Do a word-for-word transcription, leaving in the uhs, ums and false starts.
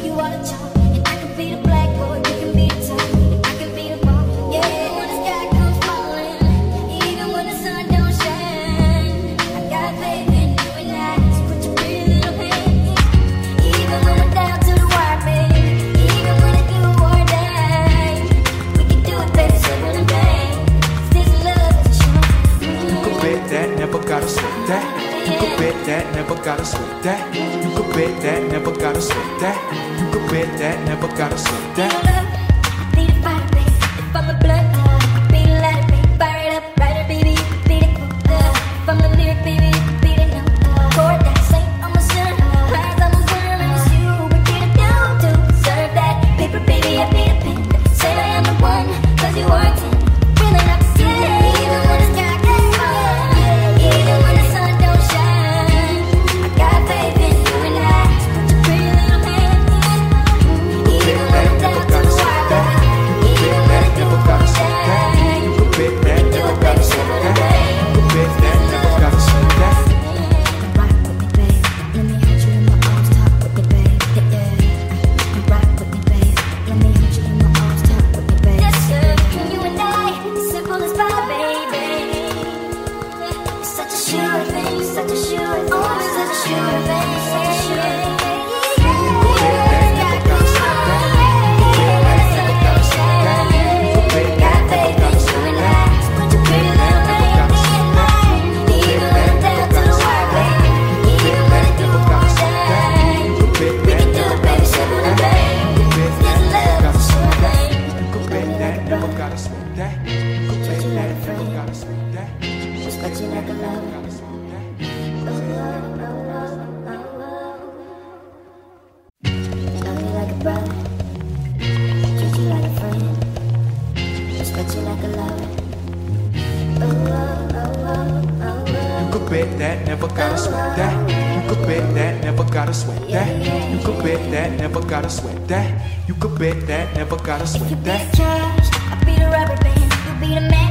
gotta sweat that. You could bet that, never gotta sweat that. You could bet that, never gotta sweat that. Need a fire, baby. If I'm a blood, beat it louder, baby. Fire it up, rider, baby. Beat it, uh, if I'm the lyric, baby. Beat it now. Chord that, say I'm a sinner. Cries, I'm a winner, and it's you. What did I do to deserve that? Paper, baby, I beat a pen. Say I am the one, cause you are ten. Feeling up, yeah. Even when it's dark, yeah. Even when the sun don't shine, I got faith in you and I. Put your pretty little hand in. Even when I'm down to the wire, even when I do all that, You could bet that, do never it, gotta baby, sweat simple that. today. You could bet that, never gotta sweat that. Rock with me, babe. Let me hold you in my arms, talk with me, babe. Yeah, yeah. Rock with me, babe. Let me hold you in my arms, talk with me, babe. Yes, sir. Can you and I, simple as pie, baby. Such a sure thing, such a sure thing, oh, such a sure thing, such a sure thing. Got faith in you and I. Put your pretty little hand in mine. Even when I'm down to the wire, baby. Even when I do all that, we can do it, baby, simple and babe. This love is a sure thing. You could bet that, never gotta sweat that. You could bet that, never gotta sweat that. Respect you like a lover. Gotta sweat that. Love you like a brother. Treat you like a friend. Respect you like a lover. Oh, oh, oh, oh, oh. You could bet that, never gotta sweat that. You could bet that, never gotta sweat that. You could bet that, never gotta sweat that. You could bet that, never gotta If you sweat be that. the trash, I'll be the rubber band. You be the man.